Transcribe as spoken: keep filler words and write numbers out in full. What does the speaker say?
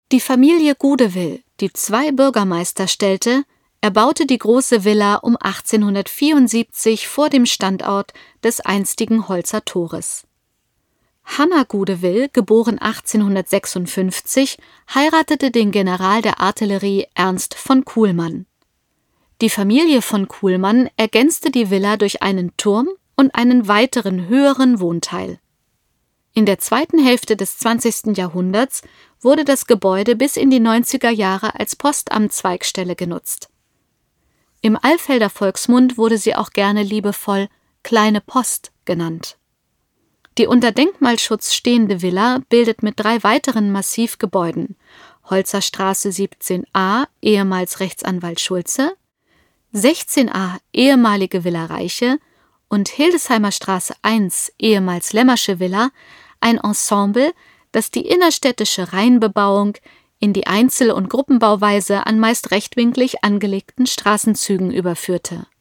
Die Familie Gudewill, die zwei Bürgermeister stellte, erbaute die große Villa um achtzehnhundertvierundsiebzig vor dem Standort des einstigen Holzer Tores. Hanna Gudewill, geboren achtzehnhundertsechsundfünfzig, heiratete den General der Artillerie Ernst von Kuhlmann. Die Familie von Kuhlmann ergänzte die Villa durch einen Turm und einen weiteren höheren Wohnteil. In der zweiten Hälfte des zwanzigsten Jahrhunderts wurde das Gebäude bis in die neunziger Jahre als Postamtszweigstelle genutzt. Im Alfelder Volksmund wurde sie auch gerne liebevoll »Kleine Post« genannt. Die unter Denkmalschutz stehende Villa bildet mit drei weiteren Massivgebäuden Holzer Straße siebzehn a, ehemals Rechtsanwalt Schulze, sechzehn a, ehemalige Villa Reiche und Hildesheimer Straße eins, ehemals Lämmersche Villa, ein Ensemble, das die innerstädtische Reihenbebauung in die Einzel- und Gruppenbauweise an meist rechtwinklig angelegten Straßenzügen überführte